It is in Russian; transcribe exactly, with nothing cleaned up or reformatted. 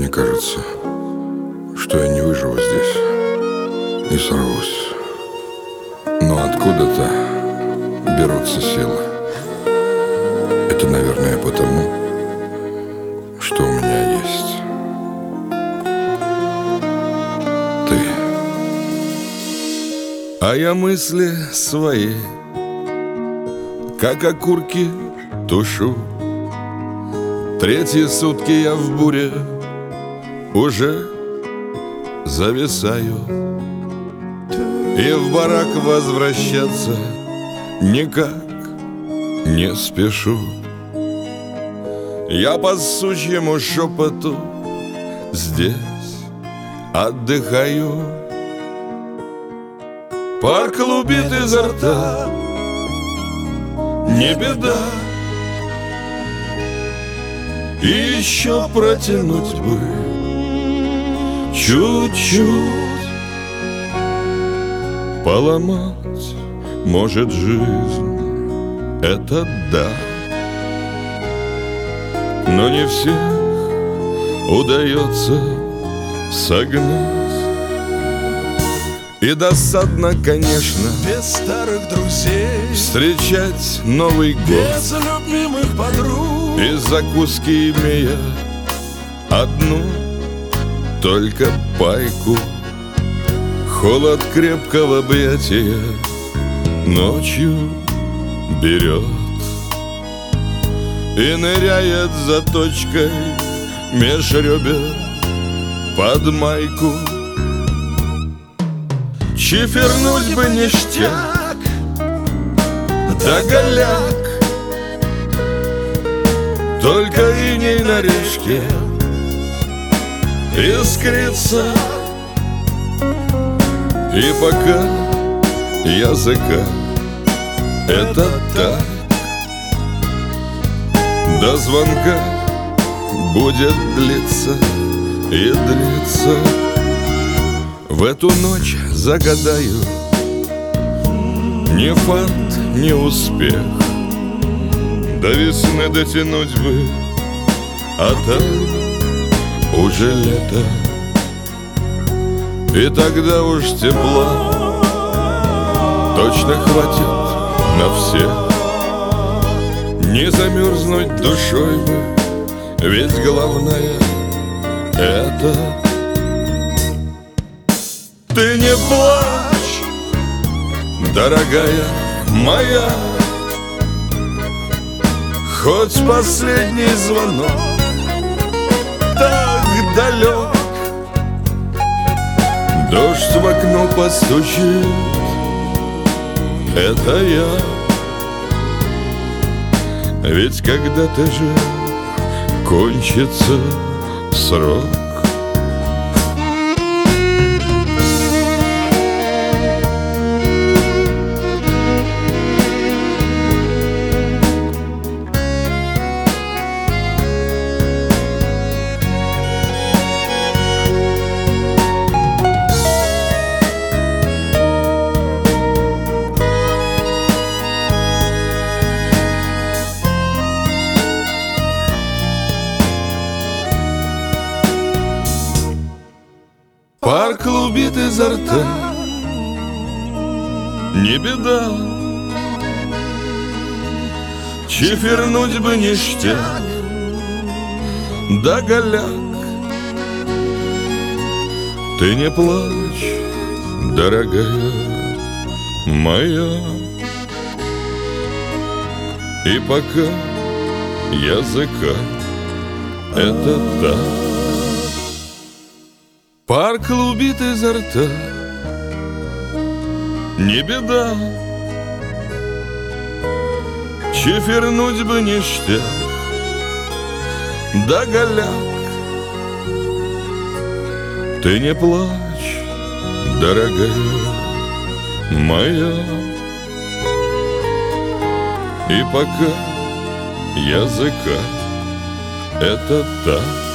кажется, что я не выживу здесь и сорвусь. Но откуда-то берутся силы. Это, наверное, потому, что у меня есть ты. А я мысли свои, как окурки, тушу. Третьи сутки я в буре уже зависаю, и в барак возвращаться никак не спешу. Я по сучьему шепоту здесь отдыхаю. Пар клубит изо рта, не беда, и еще протянуть бы чуть-чуть. Поломать может жизнь, это да, но не всех удается согнать. И досадно, конечно, без старых друзей встречать Новый год без любимых подруг, и закуски имея одну только пайку. Холод крепкого объятия ночью берет и ныряет заточкой меж ребер под майку. Чифернуть бы ништяк, да голяк, только иней на решке искрится. И пока языка это так, до звонка будет длиться и длиться. В эту ночь загадаю ни фант, ни успех, до весны дотянуть бы, а там уже лето. И тогда уж тепла точно хватит на всех. Не замерзнуть душой бы, ведь главное это. Ты не плачь, дорогая моя, хоть последний звонок так далек. Дождь в окно постучит, это я. Ведь когда-то же кончится срок. Пар клубит изо рта, не беда, чифернуть бы ништяк, да голяк. Ты не плачь, дорогая моя, и пока языка это так. Пар клубит изо рта, не беда, чифернуть бы ништяк, да голяк. Ты не плачь, дорогая моя, и пока языка это так.